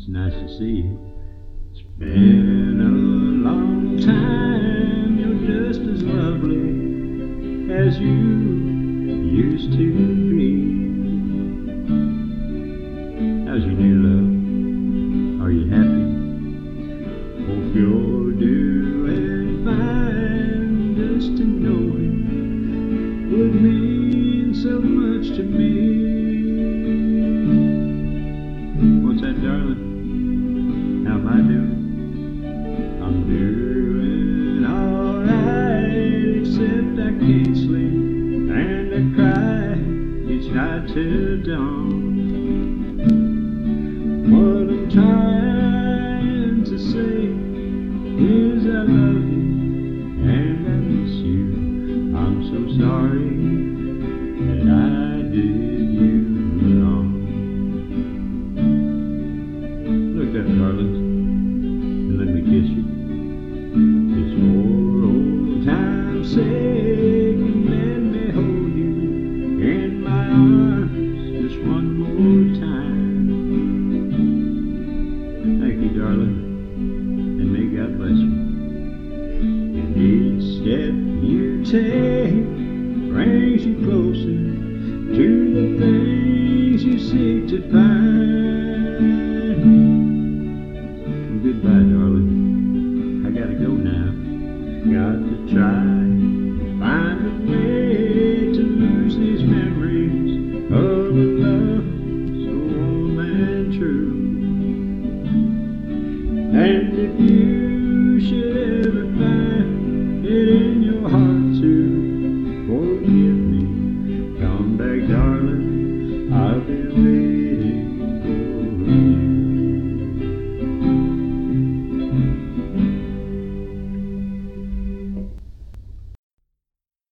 It's nice to see you. It's been a long time. You're just as lovely as you used to be. How's your new love? Are you happy? Hope you're doing fine. Just to know it would mean so much to me. What's that, darling? How am I doing? I'm doing alright, except I can't sleep and I cry each night till dawn. What I'm trying to say is I love you and I miss you. I'm so sorry that I did you wrong. Look up, darling, and let me kiss you. Just for old time's sake, and let me hold you in my arms just one more time. Thank you, darling, and may God bless you. And each step you take brings you closer to the things you seek to find. Well, goodbye, darling. I gotta go now. Got to try and find a way to lose these memories of a love so warm and true. And if you should ever find it in your heart to forgive me, come back, darling, I'll be waiting for you.